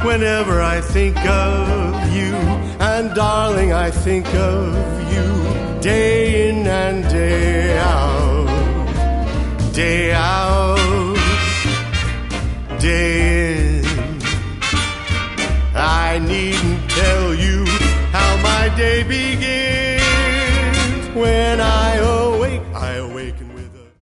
whenever I think of you. And darling, I think of you day in and day out, day out, day in. I needn't tell you how my day begins.